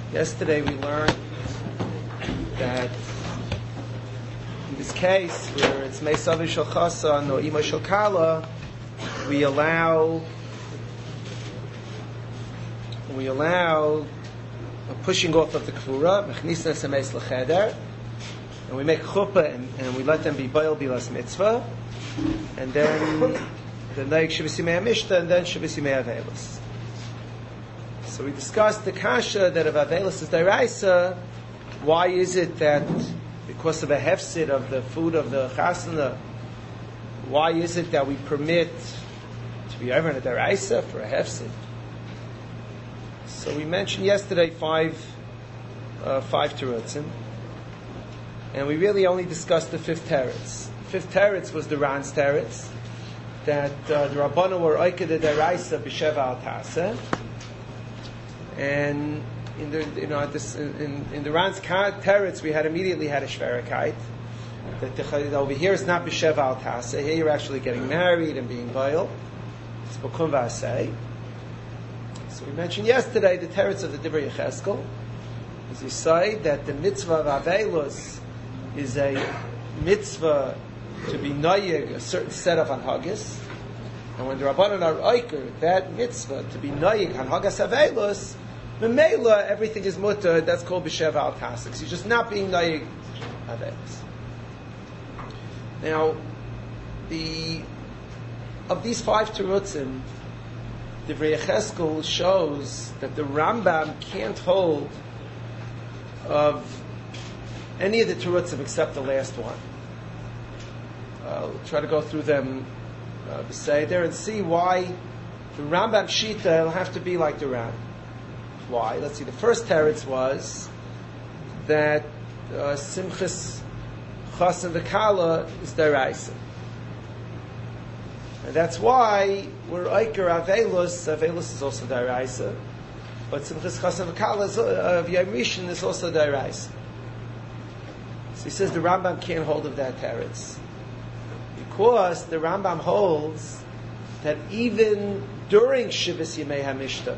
Yesterday we learned that in this case where it's Meisav Shel Chasan or Ima Shel Kala, we allow a pushing off of the Kfura, Mechnisna Semeis L'Cheder, and we make chuppah and we let them be Baal Bilas Mitzvah, and then the Naik Shivisimei Mishta, and then Shivisimei Avelis. So we discussed the kasha that if Avelis is Daraisa, why is it that because of a hefsid of the food of the chasana, why is it that we permit to be over in a Daraisa for a hefsid? So we mentioned yesterday five terutzim, and we really only discussed the fifth teretz. The fifth teretz was the Ran's teretz, that the Rabbanu were oiked the Daraisa b'sheva al taseh. And in the Ran's teretz, we immediately had a shverakite. That over here is not b'sheva al taseh. Here you're actually getting married and being boil. It's b'kum v'asei. So we mentioned yesterday the teretz of the Divrei Yecheskel. As you say, that the mitzvah of Avelus is a mitzvah to be noyeg a certain set of anhagas. And when the Rabbanan are oiker, that mitzvah to be noyeg anhagas Avelus, Memela, everything is mutter. That's called b'sheva al taseh. You're just not being noyeg Avelus. Now, of these five terutzim, the Divrei Yecheskel shows that the Rambam can't hold of any of the terutzim except the last one. I'll try to go through them beseder and see why the Rambam Shita will have to be like the Ram. Why? Let's see. The first teretz was that Simchas Chasan V'Kala is Daraisa. And that's why we're Iker Avelus. Avelus is also Daraisa. But Simchas Chasan V'Kala of Yom Rishon is also Daraisa. So he says the Rambam can't hold of that teretz. Because the Rambam holds that even during Shivas Yemei HaMishta,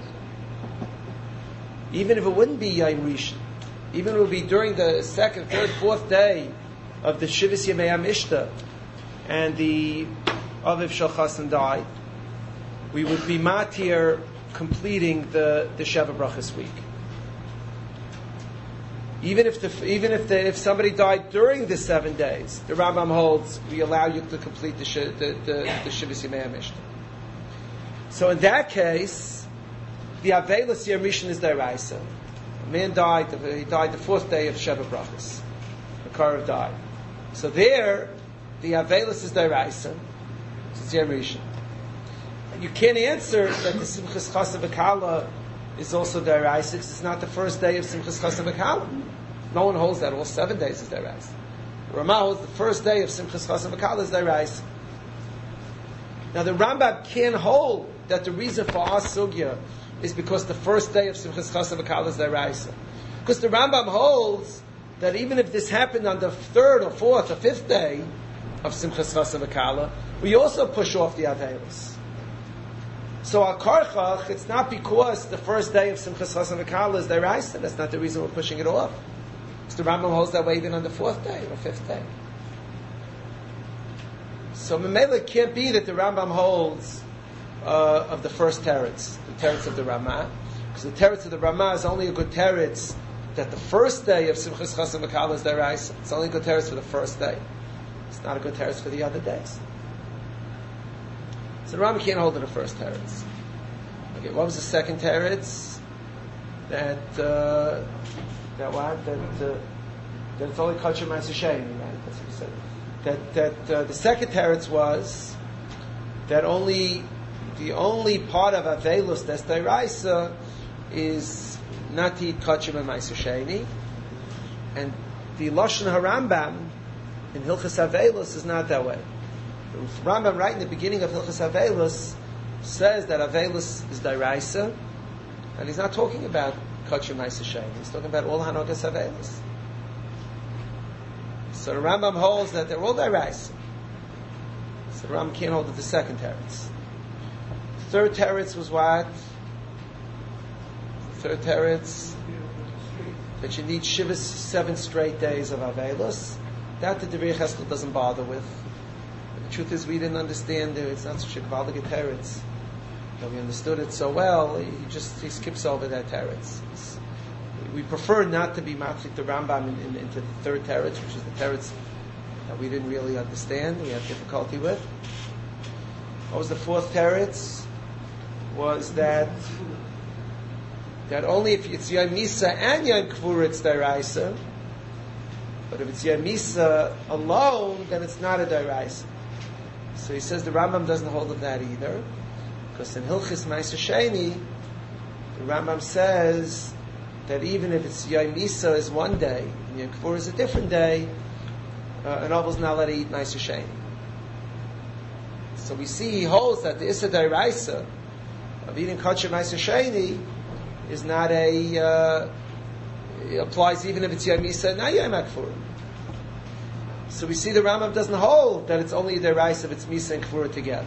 even if it wouldn't be Yom Rishon, even if it would be during the second, third, fourth day of the Shivas Yemei HaMishta, and the Aviv Shel Chasan died, we would be matir completing the Sheva Brachas week. Even if somebody died during the 7 days, the Rambam holds we allow you to complete the Shivas Yemei HaMishta. So in that case, the Avelis Yom Rishon is Daraisa. A man died. He died the fourth day of Sheva Brachas. The Karev died. So there, the Avelis is Daraisa. It's Yom Rishon. You can't answer that the Simchas Chasan V'Kala is also Daraisa because it's not the first day of Simchas Chasan V'Kala. No one holds that all 7 days is Daraisa. Ramah holds the first day of Simchas Chasan V'Kala is Daraisa. Now the Rambam can't hold that the reason for our sugya is because the first day of Simchas Chasan V'Kala is Daraisa. Because the Rambam holds that even if this happened on the third or fourth or fifth day of Simchas Chasan V'Kala, we also push off the Avelis. So our Karchach, it's not because the first day of Simchas Chasan V'Kala is Daraisa. That's not the reason we're pushing it off. Because the Rambam holds that way even on the fourth day or fifth day. So Memela it can't be that the Rambam holds of the first teretz, the teretz of the Ramah, because the teretz of the Ramah is only a good teretz that the first day of Simchas Chasan V'Kala is Daraisa. It's only a good teretz for the first day. It's not a good teretz for the other days. So the Rambam can't hold to the first teretz. Okay, what was the second teretz? That it's only kosher ma'aser sheni, right? That's what he said. That the second teretz was that the only part of Avelus that's Daraisa is not to eat kosher ma'aser sheni, and the Lashon HaRambam in Hilchas Avelus is not that way. The Rambam, right in the beginning of Hilchas Avelus, says that Avelus is Daraisa, and he's not talking about kosher ma'aser sheni. He's talking about all hanogas Avelus. So the Rambam holds that they're all Daraisa. So the Rambam can't hold it the second teretz. The third teretz was what? The third teretz that you need 7 straight days of Avelos. That the Divrei Cheskel doesn't bother with. The truth is, we didn't understand it. It's not such a Kabbalah teretz. We understood it so well, he skips over that teretz. We prefer not to be matzik the Rambam into the third teretz, which is the teretz that we didn't really understand, we had difficulty with. What was the fourth teretz? Was that only if it's Yom Misa and Yom Kivur it's Dairaisa, but if it's Yom Misa alone, then it's not a Dairaisa. So he says the Rambam doesn't hold of that either, because in Hilchis Ma'aser Sheni, the Rambam says that even if it's Yom Misa is one day, and Yom Kippur is a different day, an Ovel's not allowed to eat Ma'aser Sheni. So we see he holds that the Issa Dairaisa of eating Kosher Ma'aser Sheni is not it applies even if it's Yom Misa and not Yom Kippur. So we see the Rambam doesn't hold that it's only the Dairaisa if it's Misa and Kippur together.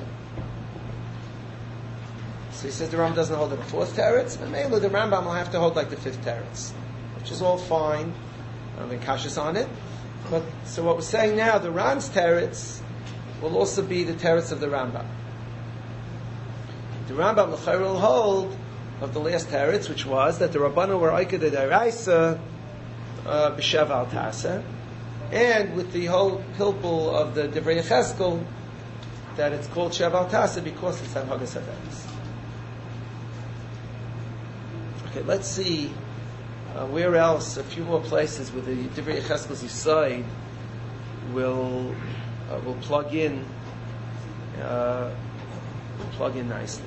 So he says the Rambam doesn't hold the fourth teretz, but maybe the Rambam will have to hold like the fifth teretz, which is all fine. I don't think Kashas on it. But so what we're saying now, the Ram's teretz will also be the teretz of the Rambam. The Rambam l'chayr will hold of the last teretz, which was that the Rabbanu were Oiked the Dairaisa b'Shev al Tasa, and with the whole pilpul of the Divrei Cheskel that it's called Shev al Tasa because it's on Hagas HaVenis. Okay, let's see where else, a few more places where the Divrei Cheskel's Yisayid will plug in nicely.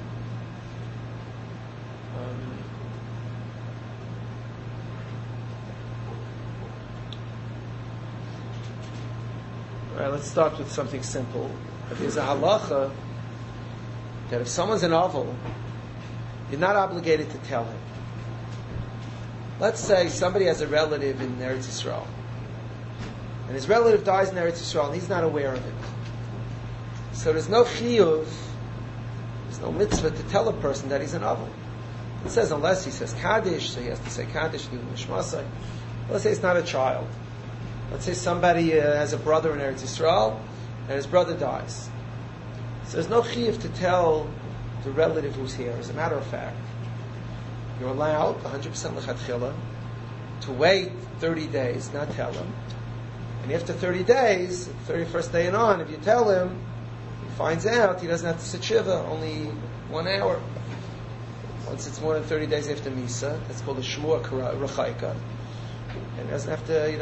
All right, let's start with something simple. There's a halacha that if someone's an ovel, you're not obligated to tell him. Let's say somebody has a relative in Eretz Yisrael, and his relative dies in Eretz Yisrael, and he's not aware of it. So there's no chiyuv, there's no mitzvah to tell a person that he's an ovel. It says unless he says Kaddish, so he has to say Kaddish, do Nishmasai. Let's say it's not a child. Let's say somebody has a brother in Eretz Yisrael, and his brother dies. So there's no chiyuv to tell the relative who's here. As a matter of fact, you're allowed 100% lechatchila to wait 30 days, not tell him. And after 30 days, the 31st day and on, if you tell him, he finds out he doesn't have to sit shiva, only 1 hour. Once it's more than 30 days after Misa, that's called a Shmua Rechaika. And he doesn't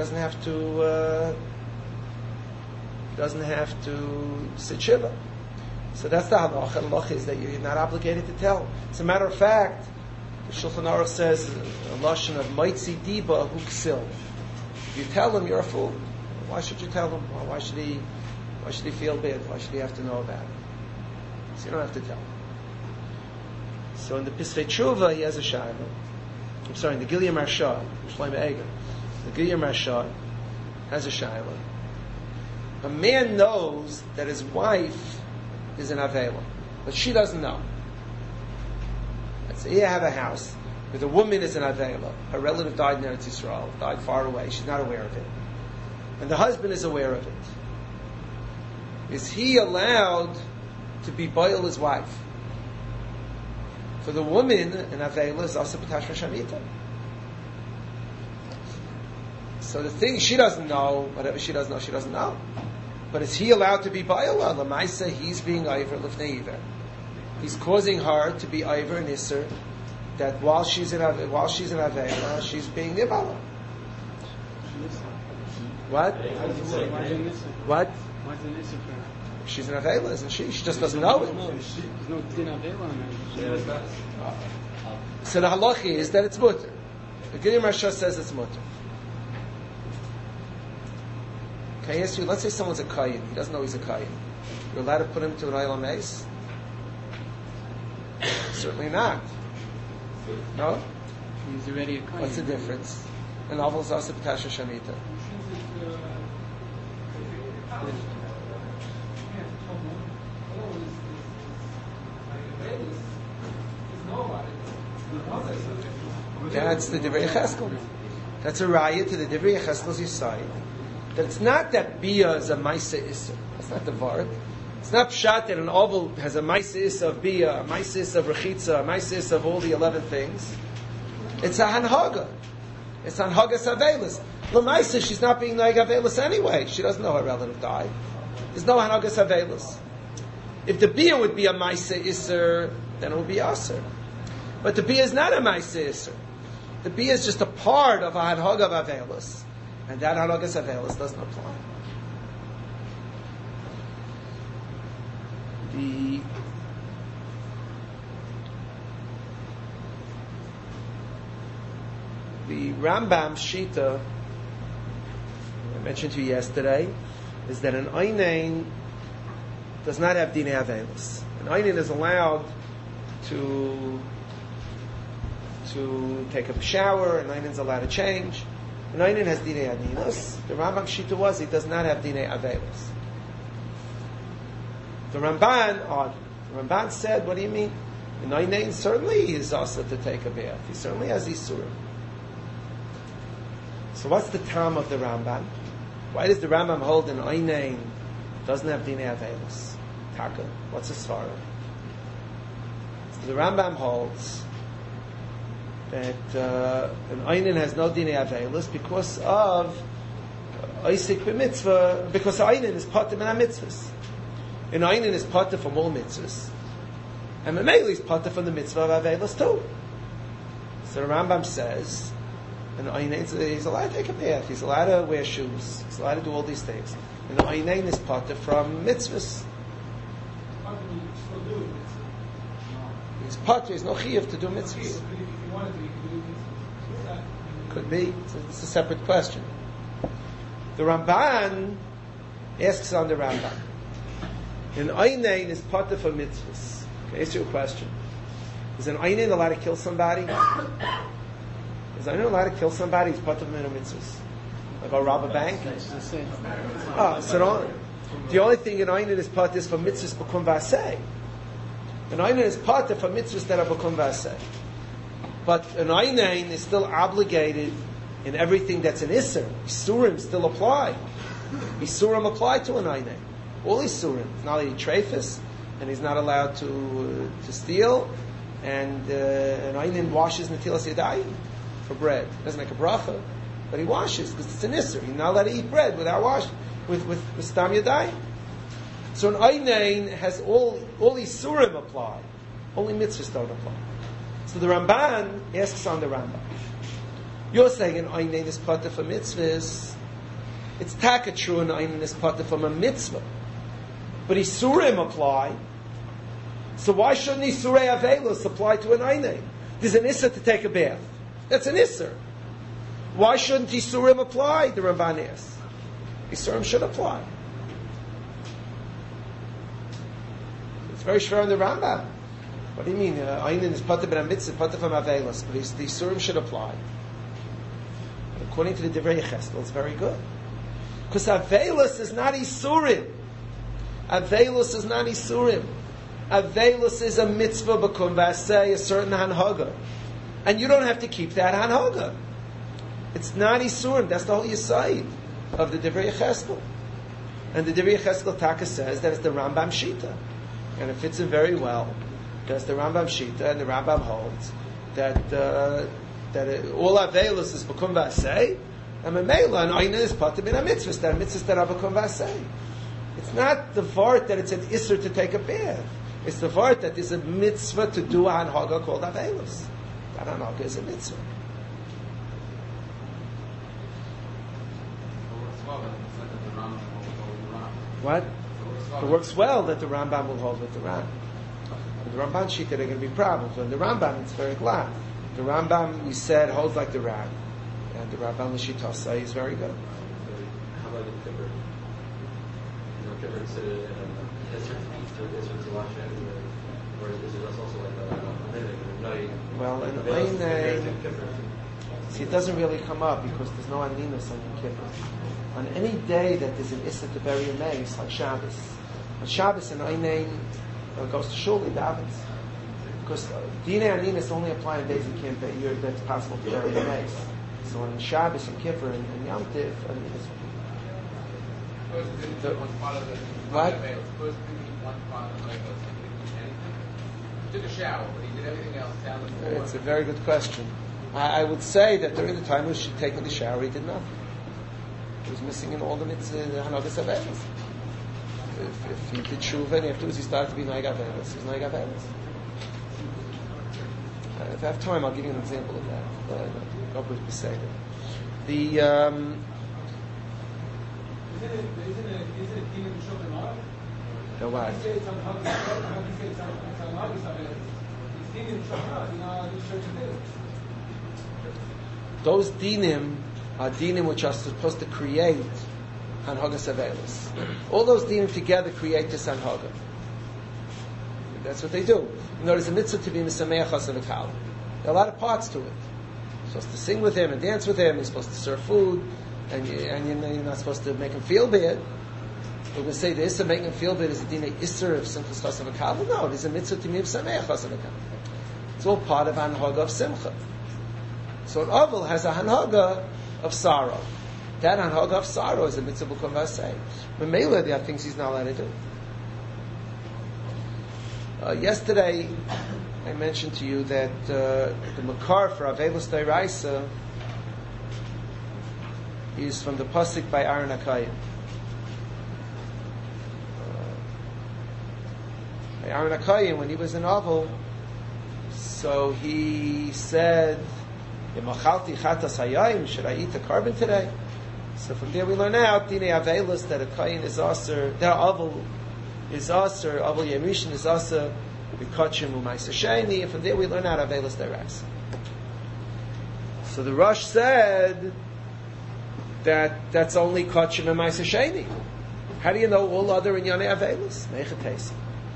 have to sit shiva. So that's the halacha. The halacha is that you're not obligated to tell. As a matter of fact, the Shulchan Aruch says a lashon of Maitzi Diba Huksil. If you tell him, you're a fool. Why should you tell him? Why should he feel bad? Why should he have to know about it? So you don't have to tell him. So in the Pischei Tshuva, he has a shayla. I'm sorry, in the Gilyam Marsha, Shlomo Eger, the Gilyam Marsha has a shayla. A man knows that his wife is an Avela, but she doesn't know. Let's say you have a house where the woman is an Avela. Her relative died in Eretz Yisrael, died far away. She's not aware of it. And the husband is aware of it. Is he allowed to be boil his wife? For the woman, an Avela is also B'tashma Shamita. So the thing, she doesn't know, whatever she doesn't know. But is he allowed to be boil? Well, Lamaisa, he's being Iver, Lifnei Iver. He's causing her to be Iver and Isser, that while she's in Avela, she's being Nibala. What? What? She's an Avela, isn't she? She just doesn't know it. So the halacha is that it's mutter. The Gilyam Marsha says it's mutter. Can I ask you, let's say someone's a Kayin, he doesn't know he's a Kayin. You're allowed to put him to an Olam Mace? Certainly not. No? He's already a Kayin. What's the difference? An Ovel is also B'tashma Shamita. That's the Divrei Cheskel. That's a raya to the Divrei Cheskel's Yisayid. That it's not that Bia is a Maisa Isser. That's not the Vart. It's not pshat that an oval has a Maisa Isser of Bia, a Maisa Isser of Rechitza, a Maisa Isser of all the 11 things. It's a Hanhaga. It's Hanhagas Avelis. L'maisa, she's not being Noeg Avelis anyway. She doesn't know her relative died. There's no Hanhagas Avelis. If the Bia would be a Maisa Isser, then it would be Aser. But the Bia is not a Maisa Isser. The Bia is just a part of a Hanhaga of Avelis. And that Hanhagas Avelis doesn't apply. The Rambam Shita, I mentioned to you yesterday, is that an Einain does not have Dinei Avelis. An Einain is allowed to take a shower, an Einain is allowed to change. An Einain has Dinei Aninos. The Rambam Shita was, he does not have Dinei Avelis. The Ramban said, what do you mean? An Einain certainly is also to take a bath. He certainly has Isurim. So what's the term of the Rambam? Why does the Rambam hold an Einain doesn't have Dinei Avelis? Taka. What's the svara? So the Rambam holds that an Einain has no Dinei Avelis because of Isik b'mitzvah, because an Einain is pater min ha-mitzvahs. An Einain is pater from all mitzvahs. And Mameli is pater from the mitzvah of Avelis too. So the Rambam says, and he's allowed to take a bath, he's allowed to wear shoes, he's allowed to do all these things. And the Einain is pater from mitzvahs. He's pater, he's no chiyuv to do mitzvahs. Could be. It's a separate question. The Ramban asks on the Rambam. An Einain is pater from mitzvahs. Okay, answer your question. Is an Einain allowed to kill somebody? Is an Einain allowed to kill somebody? He's pater from mitzvahs. Like go rob a bank? So the only thing an Einain is pater is for mitzvahs b'kum v'aseh. An Einain is pater for mitzvahs that are b'kum v'aseh. But an Einain is still obligated in everything that's an Isser. Isurim still apply. Isurim apply to an Einain. All Isurim. Not only treifus, and he's not allowed to steal, and an Einain washes Netilas Yadayim for bread. He doesn't make a bracha, but he washes because it's an Isser. He's not allowed to eat bread without wash with Stam Yadayim. So an Einain has all Isurim apply. Only mitzvahs don't apply. So the Ramban asks on the Rambam. You're saying an Einain is pater for mitzvahs. It's taka true an Einain is pater from a mitzvah. But Isurim apply. So why shouldn't Isurei Avelos apply to an Einain? There's an Isser to take a bath. That's an Isser. Why shouldn't Isurim apply? The Ramban asks. Isurim should apply. It's very shver in the Rambam. What do you mean? Einain is pater ben mitzvah, pater from Avelos, but the Isurim should apply. And according to the Divrei Cheskel, it's very good. Because Avelos is not Isurim. Avelos is not Isurim. Avelos is a mitzvah b'kum v'aseh, a certain hanhaga. And you don't have to keep that hanhaga. It's not Isurim. That's the whole Yisayid of the Divrei Cheskel. And the Divrei Cheskel Taka says that it's the Rambam Shita. And it fits in very well. That's the Rambam Shita, and the Rambam holds that all Avelos is b'kum v'aseh, and Memela and Einain is pater min ha-mitzvahs, that mitzvahs that are b'kum v'aseh. It's not the vart that it's an Isser to take a bath. It's the vart that is a mitzvah to do a hanhaga called Avelos. That hanhaga is a mitzvah. What? It works well that the Rambam will hold with the Ram. With the Ramban Shita, there are going to be problems. When the Rambam, it's very glad. The Rambam, we said, holds like the Ram. And the Rambam L'Shitosai is very good. How about the Kippur? Kippur considered to wash it, or is it also like well, in Einain, see, it doesn't really come up because there's no Aninus on Yom Kippur. On any day that there's an Issa to bury a mace, like Shabbos. On Shabbos, an Einain goes to shul, he davens. Because Dinei Aninus only apply on days you can't that's possible to bury a mace. So on Shabbos and Kippur and Yom Tiv, what? He took a shower, but he did everything else down the floor. It's a very good question. I would say that during the time he was taking the shower, he did nothing. He was missing in all the mitzvahs, Hanagas Avelis. If he did tshuva and afterwards he started to be Naig Avelis, he was Naig Avelis. If I have time, I'll give you an example of that. God would say that. The the what? Those dinim are dinim which are supposed to create Hanhagas Avelis. All those dinim together create this Hanhaga. That's what they do. There's a mitzvah to be Misameach Hasav Ekal. There are a lot of parts to it. You're supposed to sing with him and dance with him. You're supposed to serve food, and you're not supposed to make him feel bad. We're going to say the Issa making him feel bad is a dinah Isser of Simchas Hasav Ekal. No, it is a mitzvah to be Misameach Hasav Ekal. It's all part of Hanhaga of Simcha. So an Oval has a Hanhaga of sorrow. That Hanhaga of sorrow is a mitzvah b'kum v'aseh. Memela, there are things he's not allowed to do. Yesterday, I mentioned to you that the Makar for Avelos D'Oraisa is from the Pasuk by Aaron HaKayim. Aaron HaKayim, when he was in Oval, so he said, should I eat a carbon today? So from there we learn out, Dine Avelos, that a Kayin is aser, that Oval is aser, Oval Yerishin is aser, B'kachim U'Maisa Sheni, and from there we learn out Avelos D'Oraisa. So the Rosh said that that's only Kachim U'Maisa Sheni. How do you know all other Inyane Avelos? Meichetesa.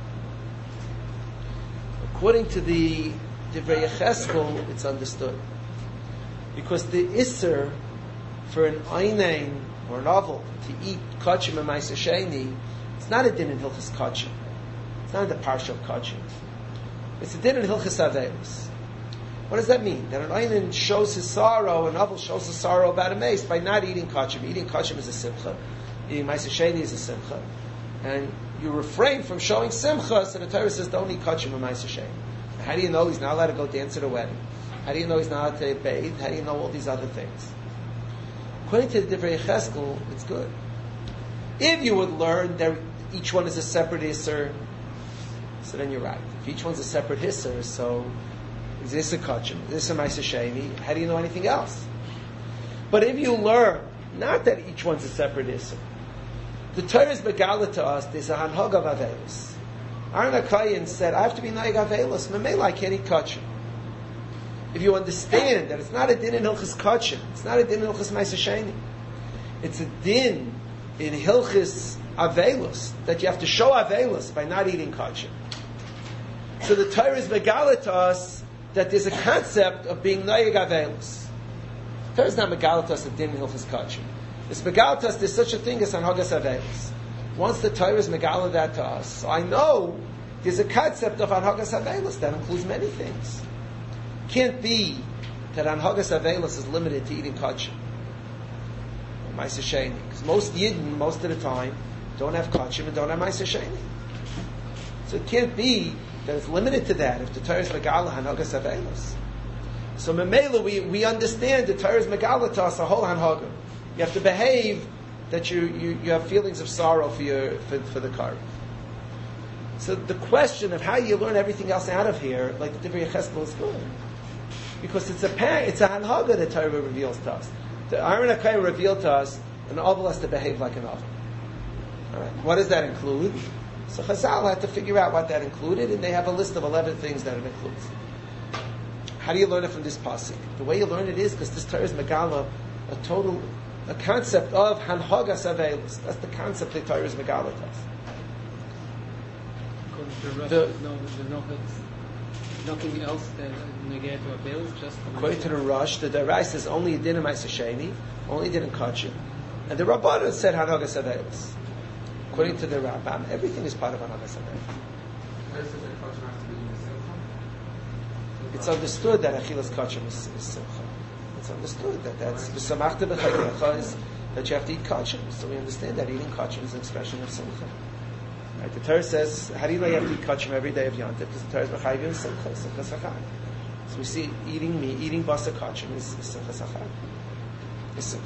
According to the Divrei Yecheskel, it's understood. Because the Isser for an Einain or an Oval to eat Kachim and Maisa Sheni, it's not a din in Hilchas Kachim. It's not in the Parsha of Kachim. It's a din in Hilchas Avelis. What does that mean? That an Einain shows his sorrow, an Oval shows his sorrow about a mace by not eating Kachim. Eating Kachim is a Simcha. Eating Maisa Sheni is a Simcha. And you refrain from showing Simcha, so the Torah says don't eat Kachim and Maisa Sheni. How do you know he's not allowed to go dance at a wedding? How do you know he's not allowed to bathe? How do you know all these other things? According to the Divrei Yecheskel, it's good. If you would learn that each one is a separate Isser, so then you're right. If each one's a separate Isser, so is this a Kachim? Is this a Maisa Sheni? How do you know anything else? But if you learn, not that each one's a separate Isser, the Torah is Megala to us, there's a Hanhag of Avelis. Aaron HaKayim said, I have to be Naig Avelis. Memela, I can't eat Kachim. If you understand that it's not a din in Hilchas Kachim, it's not a din in Hilchas Maisa Sheni, it's a din in Hilchas Avelis, that you have to show Avelis by not eating Kachim. So the Torah is Megala to us that there's a concept of being Naig Avelis. The Torah is not Megala to us a din in Hilchas Kachim. It's Megala to us there's such a thing as Hanhagas Avelis. Once the Torah is Megala that to us, so I know there's a concept of Hanhagas Avelis that includes many things. Can't be that Hanhagas Avelis is limited to eating Kachim. Maisa Sheni. Because most Yidden, most of the time, don't have Kachim and don't have Maisa Sheni. So it can't be that it's limited to that if the Torah is Megala Hanhagas Avelis. So Memela, we understand the Torah is Megala to us a whole Hanhaga. You have to behave that you have feelings of sorrow for the carbon. So the question of how you learn everything else out of here, like the Divrei Yecheskel, is good. Because it's a Hanhaga that Torah reveals to us. The Aaron HaKayim revealed to us an Oval has to behave like an Oval. All right. What does that include? So Chazal had to figure out what that included, and they have a list of 11 things that it includes. How do you learn it from this pasuk? The way you learn it is because this Torah is Megala, a concept of Hanhagas Avelis. That's the concept that Torah is Megala to us. There's nothing else that negate to Avelis, just according to the Rosh, the D'Oraisa is only a din of Maisa Sheni, only a din of Kachim. And the Rabbanan said Hanhagas Avelis. According to the Rambam, everything is part of Hanhagas Avelis. It's understood that Achilas Kachim is Simcha. It's it's understood that's b'samachta b'chayecha is that you have to eat kachim. So we understand that eating kachim is an expression of simcha. Right? The Torah says, how do you know you have to eat kachim every day of Yom Tov? Because the Torah is b'chayim simcha, simcha sachar. So we see eating meat, eating basa kachim is simcha sachar. Is simcha.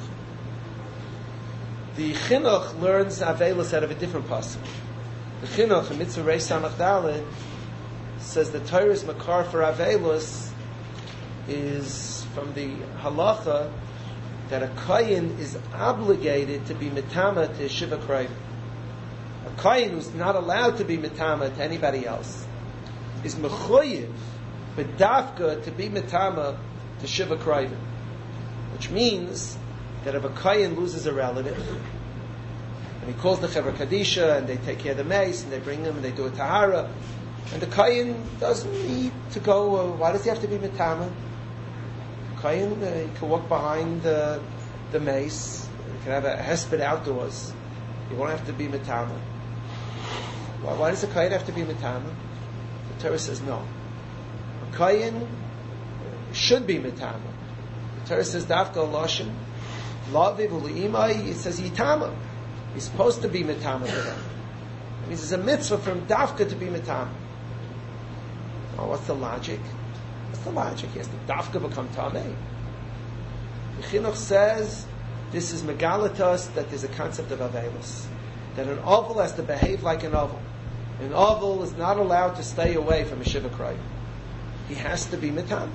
The chinuch learns avelos out of a different pasuk. The chinuch in Mitzvah Reish Samach Daled says the Torah's makar for avelos is from the halacha that a kohen is obligated to be mitama to shiva krayim. A kohen who's not allowed to be mitama to anybody else is mechoyev b'dafka to be mitama to shiva krayim, which means that if a kohen loses a relative and he calls the Chevra Kadisha and they take care of the mace and they bring him and they do a tahara, and the kohen doesn't need to go, why does he have to be mitama? Kohen, he can walk behind the mace, he can have a hesped outdoors, he won't have to be mitama. Why does a kohen have to be mitama? The Torah says no. A kohen should be mitama. The Torah says dafka loshin laviv u'li'imai, it says yitama. He's supposed to be mitama to them. It means it's a mitzvah from dafka to be mitama. Oh, what's the logic? What's the logic? He has to dafka become tamei. The chinuch says this is megalatos that there's a concept of avelos, that an oval has to behave like an oval. An oval is not allowed to stay away from a shiva krayim. He has to be mitama.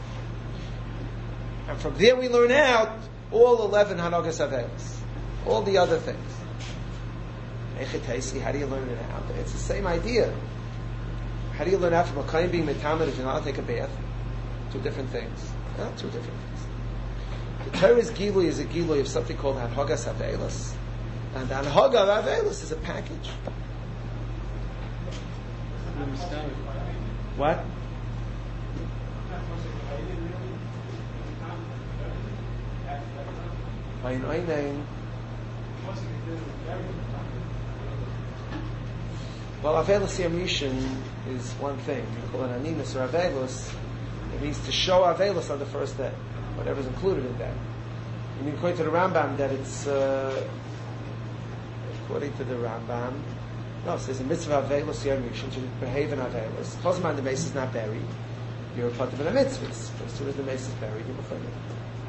And from there we learn out all 11 hanogas avelos, all the other things. How do you learn it out? It's the same idea. How do you learn out from a kohen being mitama if you're not allowed to take a bath? Two different things. Two different things. The Torah's gilui is a gilui of something called hanhagas avelos, and the hanhaga of avelos is a package. What? Well, avelos yom rishon is one thing. You call it aninus or avelos. It means to show avelos on the first day, whatever's included in that. You mean according to the Rambam that it's according to the Rambam. No, it says a mitzvah avelos yom rishon to behave in avelos. Chosman the mace is not buried. You're a part of a mitzvah. As soon as the mace is buried, you're before it.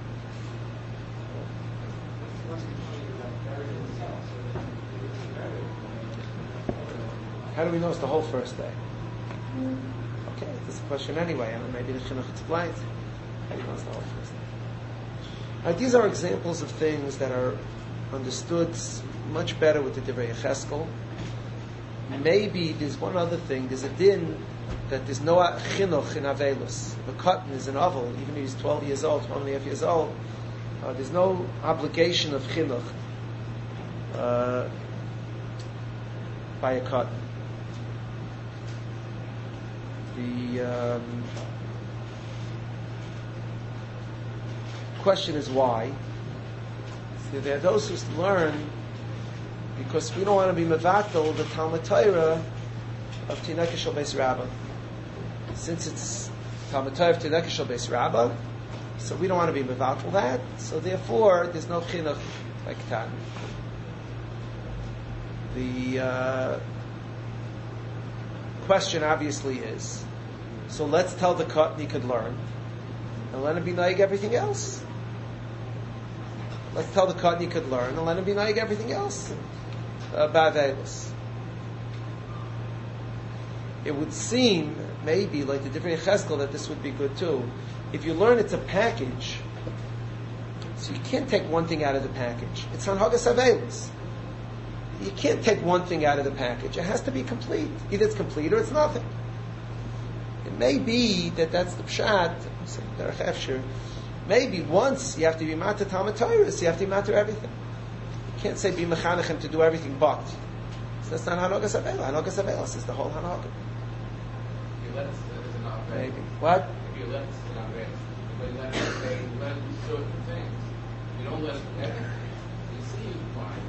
How do we know it's the whole first day? Okay, this is a question anyway, and maybe the chinuch explains. How do you know it's the whole first day? Now, these are examples of things that are understood much better with the Divrei Yecheskel. Maybe there's one other thing. There's a din that there's no chinuch in Avelos. The cotton is an oval, even if he's 12 years old, 12.5 years old. There's no obligation of chinuch by a cotton. The question is why. So there are those who learn because we don't want to be mevatel the Talmud Torah of Tinei Shel Beis Rabbah. Since it's Talmud Torah of Tinei Shel Beis Rabbah, so we don't want to be mevatel that. So therefore, there's no chinuch like Tan. The question obviously is, so let's tell the cotton he could learn, and let him be naig everything else. Let's tell the cotton he could learn, and let him be naig everything else. Ba'avelos. It would seem, maybe, like the different Yecheskel, that this would be good too. If you learn it's a package, so you can't take one thing out of the package. It's hanhagas avelos. You can't take one thing out of the package. It has to be complete. Either it's complete or it's nothing. It may be that that's the pshat. Maybe once you have to be matter Talmud Torah, so you have to be matter everything. You can't say be mechanechem to do everything but. So that's not hanogas avelos. Hanogas avelos is the whole hanoga. If you let us, that is enough. Maybe. What? If you let us, it's not bad. But let us say, let us do certain things. You don't let us do everything. You see, fine.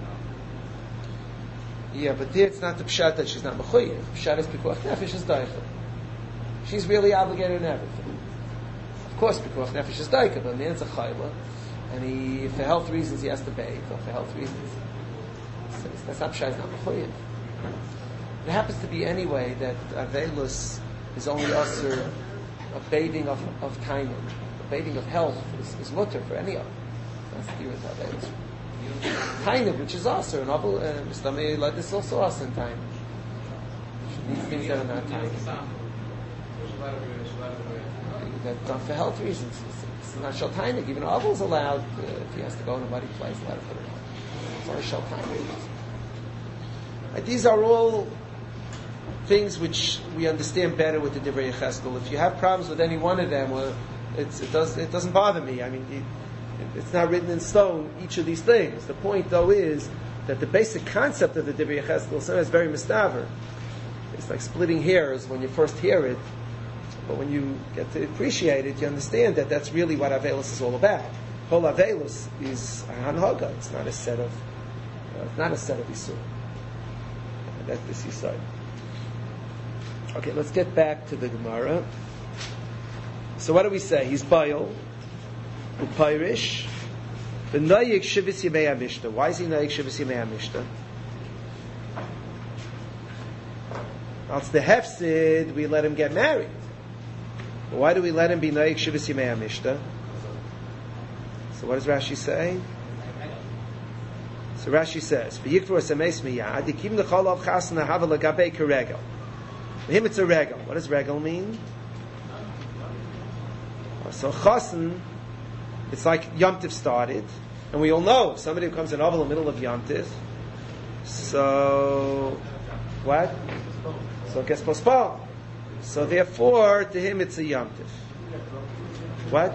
Yeah, but there it's not the pshat that she's not mechuyev. Pshat is pikuach nefesh is daicha. She's really obligated in everything. course, because nefesh is daika, but a man's a chayla, and he, for health reasons, he has to bathe, or for health reasons. So that's not pshat, it's not mechuyev. It happens to be anyway that avelus is only usher a bathing of tainum. The bathing of health is mutter for any of them. That's the deal with avelus. Tainum, which is usher, and mistamei like this also usher in tainum. These things that are not tainum. That's done for health reasons. It's not shal tainum. Even avel is allowed if he has to go in a muddy place, allowed to put it on. It's only shal tainum. These are all things which we understand better with the Divrei Yecheskel. If you have problems with any one of them, well, it doesn't bother me. I mean, it's not written in stone, each of these things. The point, though, is that the basic concept of the Divrei Yecheskel is very mistaver. It's like splitting hairs when you first hear it, but when you get to appreciate it, you understand that that's really what Avelus is all about. Whole Avelus is a Hanhaga. It's not a set of Isur. That's this Yisod. Okay, let's get back to the Gemara. So what do we say? He's Bayil, Upayrish, the Nayik Shivis Yemei HaMishta. Why is he Nayik Shivis Yemei HaMishta? Well, it's the Hefsid, we let him get married. But why do we let him be Nayik Shivis Yemei HaMishta? So what does Rashi say? So Rashi says, "V'yikvur semeis miyad yikim l'chol av chasna hava l'gabei keregel." For him, it's a regel. What does regel mean? So chasen, it's like Yom Tiv started, and we all know if somebody who comes in Avel in the middle of Yom Tiv, so what? So it gets postponed. So therefore, to him, it's a Yom Tiv. What?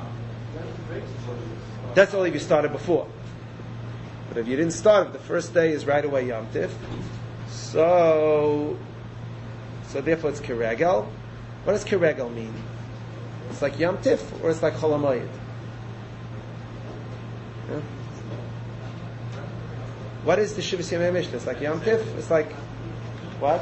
That's only if you started before. But if you didn't start it, the first day is right away Yom Tiv. So therefore it's Kiregel. What does Kiregel mean? It's like Yom Tiv or it's like Chol HaMoed? Yeah? What is the Shivas Yemei Mishnah? It's like Yom Tiv? It's like what?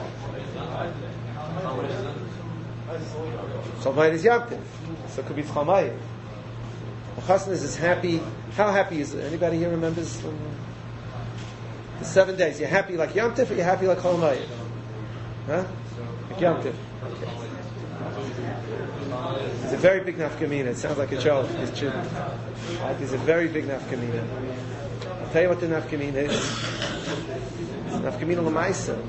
Chol HaMoed is Yom Tiv. So it could be Chol HaMoed. The Chassan is happy. How happy is it? Anybody here remembers the 7 days? You're happy like Yom Tif or you're happy like Chol HaMoed? Huh? Like Yom Tif. Okay. It's a very big nafkamina. It sounds like a joke. It's a very big nafkamina. I'll tell you what the nafkamina is. It's nafkamina l'maisa.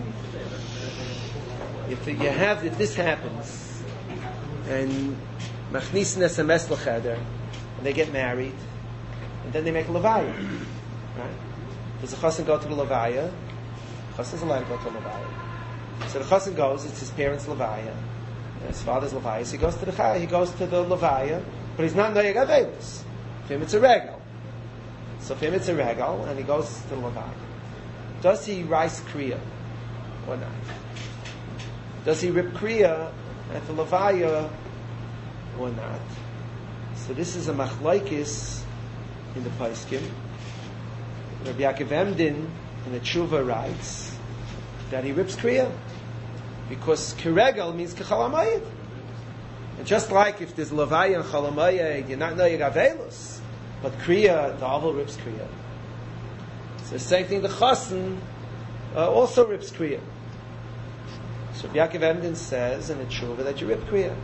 If this happens, and machnisin SMS l'cheder, and they get married, and then they make a levaya, right? Does the chassan go to the levaya? The chassan is allowed to go to the levaya. So the chassan goes; it's his parents' levaya, his father's levaya. So he goes to the levaya, but he's not noyeg avelus. For him, it's a regal. So for him, it's a regal, and he goes to the levaya. Does he rice kriya or not? Does he rip kriya at the levaya or not? So this is a machlaikis in the Paiskim. Rabbi Yaakov Emden in the Tshuva writes that he rips kriya because kiregel means kechal hamayid. And just like if there's levaya and chal hamayid, you're not noyeg avelus, but kriya, the avel rips kriya. So the same thing, the chassan also rips kriya. So Rabbi Yaakov Emden says in the Tshuva that you rip kriya.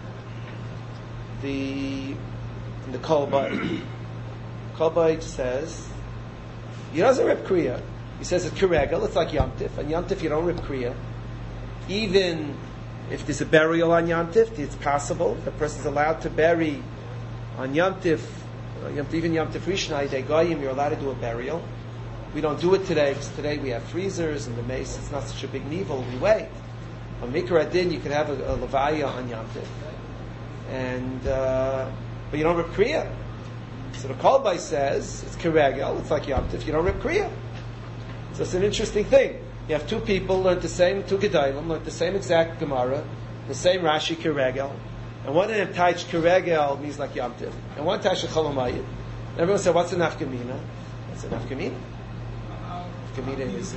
In the Kolbayt says he doesn't rip kriya. He says it's kiregel, it's like Yom Tif, and Yom Tif you don't rip kriya. Even if there's a burial on Yom Tif, it's possible the person's allowed to bury on Yom Tif. Even Yom Tif Rishon, they goyim, you're allowed to do a burial. We don't do it today because today we have freezers and the mace. It's not such a big nevel. We wait. On Mikra Adin, you can have a levaya on Yom Tif, and but you don't rip kriya. So the Kolbai says it's kiregel, it's like Yom Tif, you don't rip kriya. So it's an interesting thing. You have two people learn the same, two Gedalim, learn the same exact Gemara, the same Rashi kiregel, and one of them taich kiregel means like Yom Tif, and one taich Chol HaMoed. Everyone said, what's a nafkamina? What's a nafkamina? Nafkamina is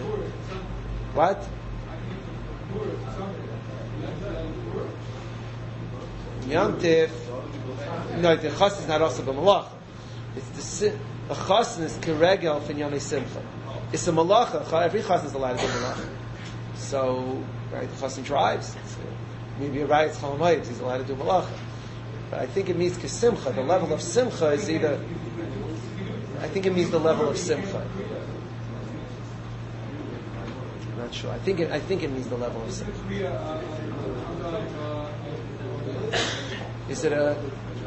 what? Yantif, no, the chas is not also b'malacha. It's the chassan is keregel fin yonei simcha. It's a malacha. Every chassan is allowed to do malacha. So, right, the chassan drives. Maybe a riot's chalamayit, he's allowed to do malacha. But I think it means kesimcha. The level of simcha is either. I think it means the level of simcha. I'm not sure. I think it means the level of simcha. Is it a?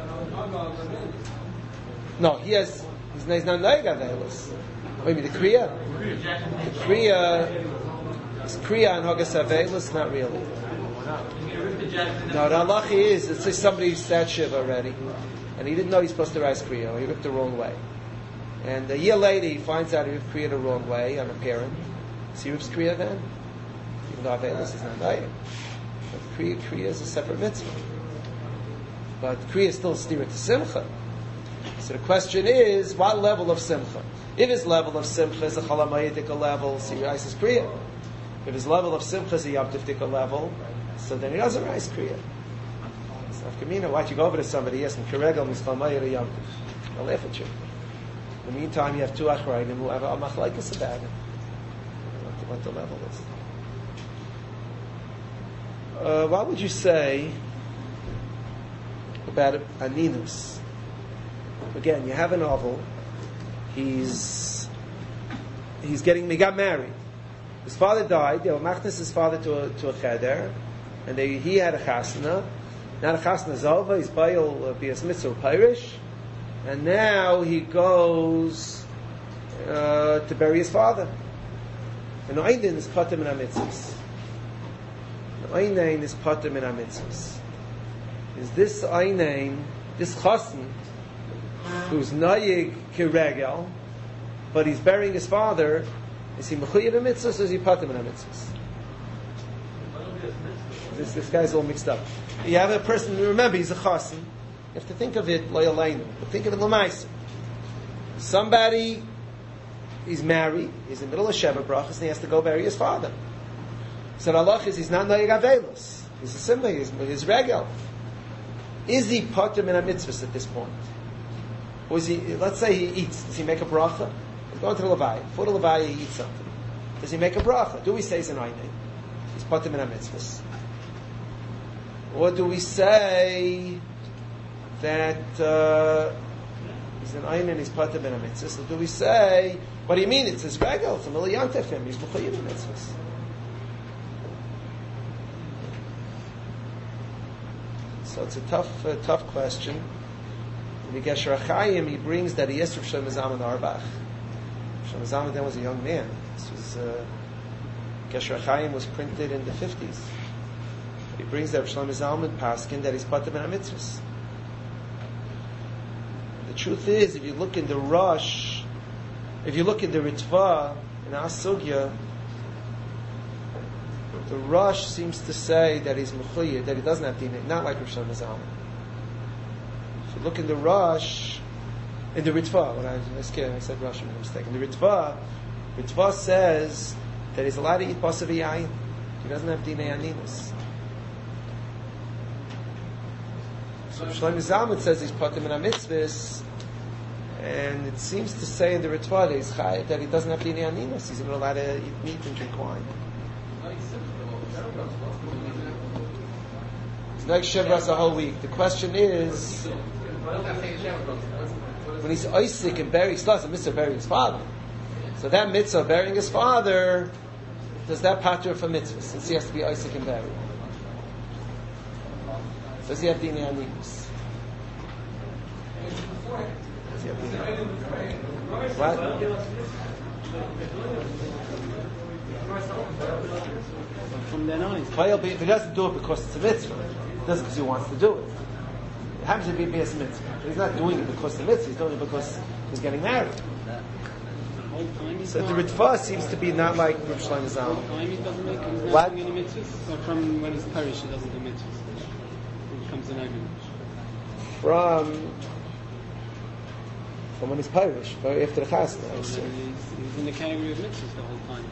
No, he's not noig aveilus. Maybe the kriya. The kriya is kriya and hogas aveilus. Not really. No, the halacha is, let's say somebody sat shiva already, and he didn't know he's supposed to rise kriya, or he ripped the wrong way. And a year later he finds out he ripped kriya the wrong way on a parent. So he rips kriya then? Even though aveilus is not noig. But kriya is a separate mitzvah. But kriya is still steered to simcha. So the question is, what level of simcha? If his level of simcha is a chalamayidika level, so he rises kriya. If his level of simcha is a yabtifdika level, so then he doesn't rise kriya. So Kamina, why'd you go over to somebody, yes, and kiregel means chalamayid or yabtif? I'll laugh at you. In the meantime, you have two achrayim who have a machlaikas about it. What the level is. What would you say about aninus? Again, you have a novel. He got married. His father died. They were machnas his father to a cheder, and he had a chasna. Not a chasna zova. He's bayil bias mitzvah pirish, and now he goes to bury his father. And Einin is pater min ha-mitzvahs. Einin is pater min ha-mitzvahs. Is this Einin, this chasna, who's nayig kiregel, but he's burying his father, is he mechuyev mitzvahs or is he pater min ha-mitzvahs? This guy's all mixed up. You have a person, remember, he's a chassan. You have to think of it loyalainu, but think of it l'maisa. Somebody, he's married, he's in the middle of Sheva brachas, and he has to go bury his father. So the halach is, he's not nayig avelos. He's a simba, he's regel. Is he pater min ha-mitzvahs at this point? Or is he, let's say he eats, does he make a bracha? He's going to the Levaya. For the Levaya, he eats something. Does he make a bracha? Do we say he's an Einin? He's pater min ha-mitzvahs. Or do we say that he's an Einin, he's pater min ha-mitzvahs? Or do we say, what do you mean? It's his regel, it's a miliyantef him, he's mechuyev mitzvahs. So it's a tough question. In the Gesher HaChaim, he brings that he is Rav Shlomo Zalman Auerbach. Rav Shlomo Zalman then was a young man. This was Gesher HaChaim was printed in the 50s. He brings that Rav Shlomo Zalman paskin that he's pater min ha-mitzvahs. The truth is, if you look in the Rosh, if you look in the Ritva in Asugya, the Rosh seems to say that he's mechuyev, that he doesn't have dinah, not like Rav Shlomo Zalman. If you look in the Rosh, in the Ritva, when I said Rosh, I'm mistaken. The Ritva says that he's allowed to eat basav yayin. He doesn't have dinah yaninus. So Shlomo Zalman says he's pater min ha-mitzvahs, and it seems to say in the Ritva that he doesn't have dinah yaninus. He's not allowed to eat meat and drink wine. It's like Shevras a whole week. The question is, when he's Isaac and bury, he starts a mitzvah burying his father. So that mitzvah burying his father, does that pater for mitzvah? Since he has to be Isaac and bury. Does he have dinah yaninus? Does he have dinah yaninus? What? From then on, If he doesn't do it because it's a mitzvah, he does it because he wants to do it. It happens to be a mitzvah. He's not doing it because it's a mitzvah, he's doing it because he's getting married. So the Ritva seems to be not like Rav Shlomo Zalman. He's not doing any mitzvahs? Or from when he's parish, he doesn't do mitzvahs? He becomes an Einin. From when he's parish, after the chasna, I assume. He's in the category of mitzvahs the whole time.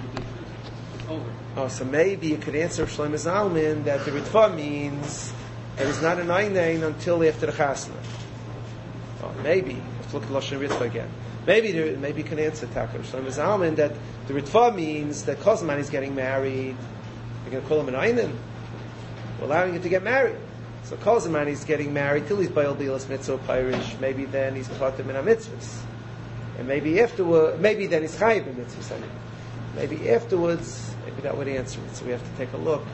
It's over. Oh, so maybe you could answer Shlomo Zalman that the Ritva means and it's not an Einain until after the Chasna. Oh, maybe, let's look at Lashon Ritva again. Maybe you can answer Taka Shlomo Zalman that the Ritva means that Kozman is getting married. You're going to call him an Einain? We're allowing him to get married. So Kozman is getting married till he's Baal Bilas Mitzvah Pirish. Maybe then he's Patim in a mitzvahs. And maybe afterward, maybe then he's Chayiv in mitzvahs. Maybe afterwards, maybe that would answer it. So we have to take a look.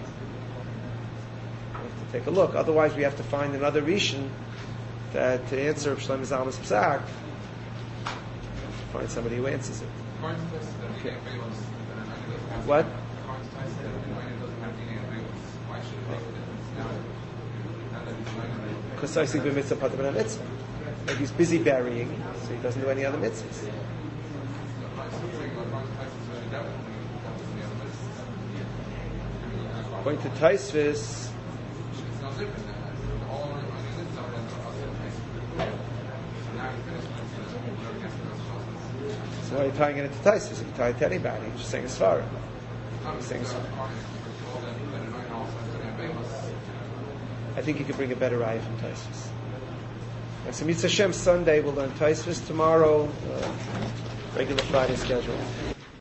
Otherwise, we have to find another Rishon that to answer Shlomo Zalman's Psak. Find somebody who answers it. Okay. What? Because I think mitzvah patim and mitzvah. Maybe he's busy burying, so he doesn't do any other mitzvahs. According to Taisvis, so why are you tying it into Taisvis? If you tie it to anybody, you're just saying a svara. I think you could bring a better ayah from Taisvis. And so Mitzvah Shem Sunday we'll learn Taisvis tomorrow, regular Friday schedule.